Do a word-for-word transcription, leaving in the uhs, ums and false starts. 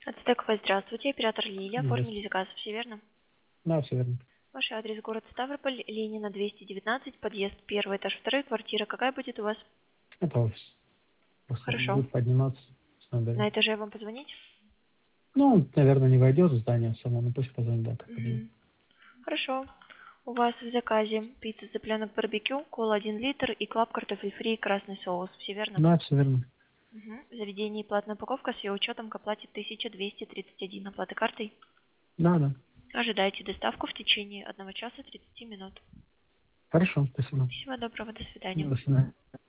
Ацтековая, здравствуйте, оператор Лилия, Здравствуйте. оформили заказ, все верно? Да, все верно. Ваш адрес город Ставрополь, Ленина двести девятнадцать, подъезд первый, этаж второй, квартира. Какая будет у вас? Это офис. Просто Хорошо. будет подниматься с На наберем. этаже вам позвонить? Ну, он, наверное, не войдет в здание само, но пусть позвонит, да, как подъедет. Угу. Хорошо. У вас в заказе пицца цыпленок барбекю, кола один литр и клаб картофель фри и красный соус. Все верно? Да, все верно. Угу. В заведении платная упаковка с ее учетом к оплате тысяча двести тридцать один. Оплата картой. Да, да. Ожидайте доставку в течение одного часа тридцати минут. Хорошо, спасибо. Всего доброго, до свидания. До свидания.